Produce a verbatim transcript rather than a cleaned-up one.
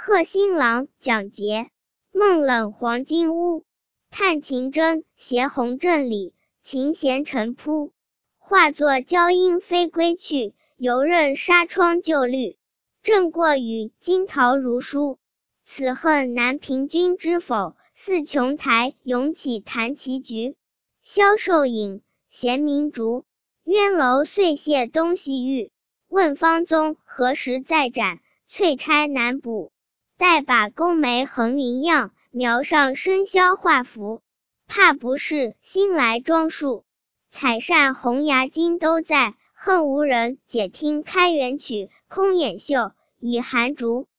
贺新郎蒋捷，梦冷黄金屋。探秦真，携鸿阵里，琴弦沉扑。化作娇莺飞归去，犹任纱窗旧绿。正过雨，惊桃如书。此恨难平君知否？四琼台，咏起弹棋局。萧寿隐，衔明烛。鸳楼岁谢东西域。问方宗，何时再展？翠钗难补。待把宫眉横云样，描上生肖画符。怕不是，新来装束。采扇红牙金都在，恨无人解听开元曲。空掩袖，倚寒烛。